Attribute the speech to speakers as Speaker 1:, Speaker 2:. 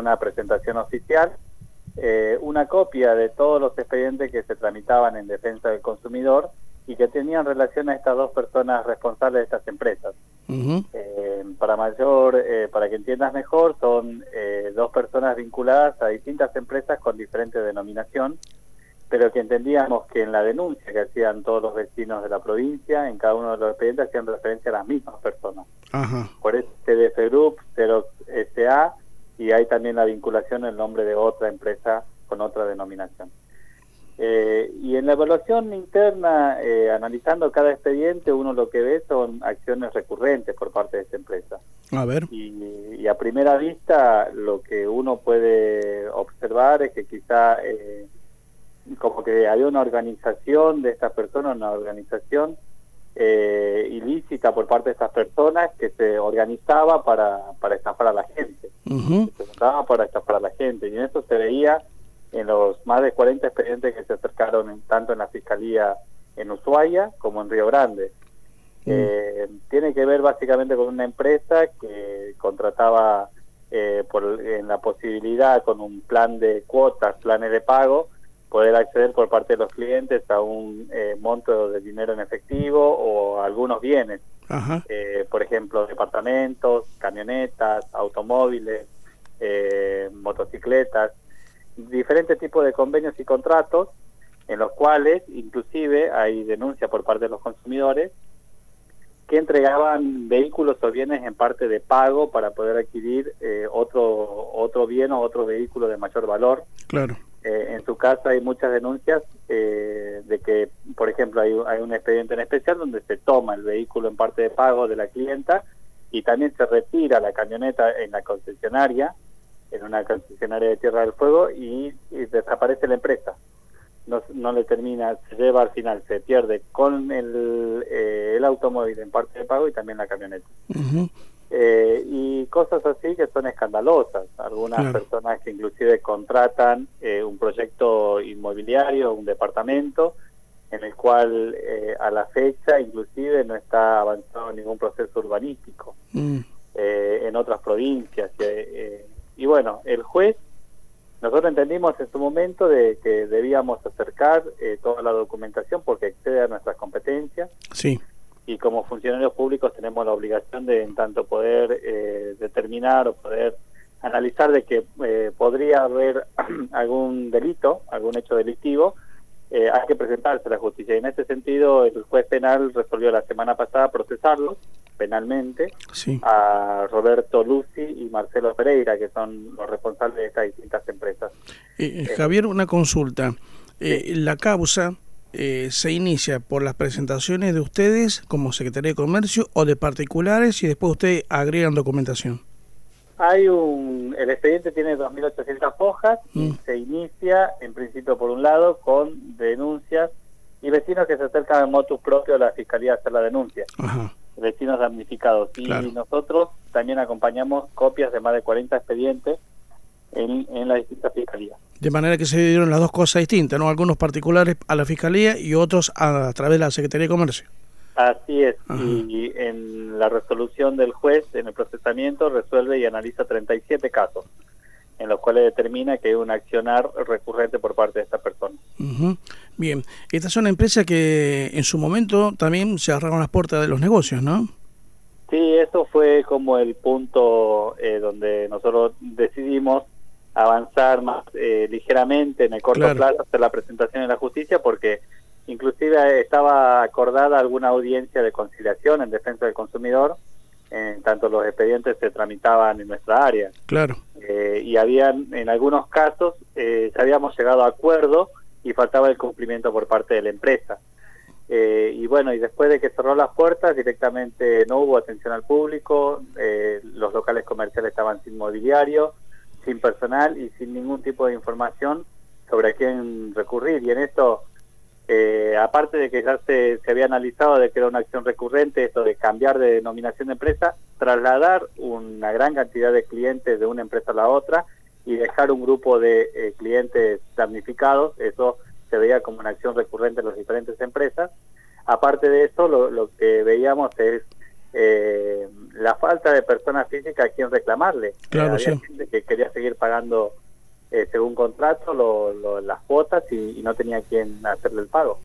Speaker 1: una presentación oficial, una copia de todos los expedientes que se tramitaban en defensa del consumidor y que tenían relación a estas dos personas responsables de estas empresas. Para que entiendas mejor, son dos personas vinculadas a distintas empresas con diferente denominación, pero que entendíamos que en la denuncia que hacían todos los vecinos de la provincia, en cada uno de los expedientes hacían referencia a las mismas personas. Por eso TDF Group, Xerox S.A., y hay también la vinculación en el nombre de otra empresa con otra denominación. Y en la evaluación interna, analizando cada expediente, uno lo que ve son acciones recurrentes por parte de esta empresa.
Speaker 2: A ver.
Speaker 1: Y a primera vista lo que uno puede observar es que quizá como que había una organización de estas personas, una organización ilícita por parte de estas personas que se organizaba para estafar a la gente. Se usaba para estafar a la gente, y en eso se veía en los más de 40 expedientes que se acercaron tanto en la Fiscalía en Ushuaia como en Río Grande. Tiene que ver básicamente con una empresa que contrataba en la posibilidad, con un plan de cuotas, planes de pago, poder acceder por parte de los clientes a un monto de dinero en efectivo o algunos bienes. Por ejemplo, departamentos, camionetas, automóviles, motocicletas, diferentes tipos de convenios y contratos en los cuales inclusive hay denuncia por parte de los consumidores que entregaban vehículos o bienes en parte de pago para poder adquirir otro bien o otro vehículo de mayor valor.
Speaker 2: Claro.
Speaker 1: En su caso hay muchas denuncias de que, por ejemplo, hay un expediente en especial donde se toma el vehículo en parte de pago de la clienta y también se retira la camioneta en la concesionaria, en una concesionaria de Tierra del Fuego, y desaparece la empresa. No le termina, se lleva al final, se pierde con el automóvil en parte de pago y también la camioneta. Y cosas así que son escandalosas. Algunas personas que inclusive contratan un proyecto inmobiliario, un departamento, en el cual a la fecha inclusive no está avanzado ningún proceso urbanístico en otras provincias. Y bueno, el juez, nosotros entendimos en su momento de que debíamos acercar toda la documentación porque excede a nuestras competencias.
Speaker 2: Sí.
Speaker 1: Y como funcionarios públicos tenemos la obligación de en tanto poder determinar o poder analizar de que podría haber algún delito, algún hecho delictivo, hay que presentarse a la justicia. Y en ese sentido el juez penal resolvió la semana pasada procesarlos penalmente a Roberto Lucy y Marcelo Pereira, que son los responsables de estas distintas empresas.
Speaker 2: Javier, una consulta. La causa se inicia por las presentaciones de ustedes como Secretaría de Comercio o de particulares y después ustedes agregan documentación.
Speaker 1: El expediente tiene 2.800 hojas y se inicia en principio por un lado con denuncias y vecinos que se acercan en motus propio a la Fiscalía a hacer la denuncia. Vecinos damnificados. Y nosotros también acompañamos copias de más de 40 expedientes en las distintas fiscalías.
Speaker 2: De manera que se dieron las dos cosas distintas, ¿no? Algunos particulares a la Fiscalía y otros a través de la Secretaría de Comercio.
Speaker 1: Así es. Y en la resolución del juez, en el procesamiento, resuelve y analiza 37 casos, en los cuales determina que hay un accionar recurrente por parte de esta persona.
Speaker 2: Bien. Esta es una empresa que en su momento también se cerraron las puertas de los negocios, ¿no?
Speaker 1: Sí, eso fue como el punto donde nosotros decidimos avanzar más ligeramente en el corto plazo, hacer la presentación en la justicia, porque inclusive estaba acordada alguna audiencia de conciliación en defensa del consumidor, en tanto los expedientes se tramitaban en nuestra área. Y habían, en algunos casos, ya habíamos llegado a acuerdo y faltaba el cumplimiento por parte de la empresa. Y bueno, y después de que cerró las puertas, directamente no hubo atención al público, los locales comerciales estaban sin mobiliario, sin personal y sin ningún tipo de información sobre a quién recurrir. Y en esto, aparte de que ya se había analizado de que era una acción recurrente, esto de cambiar de denominación de empresa, trasladar una gran cantidad de clientes de una empresa a la otra y dejar un grupo de clientes damnificados, eso se veía como una acción recurrente en las diferentes empresas. Aparte de eso, lo que veíamos es la falta de persona física a quien reclamarle.
Speaker 2: Claro,
Speaker 1: había
Speaker 2: sí.
Speaker 1: gente que quería seguir pagando según contrato las cuotas y no tenía quien hacerle el pago.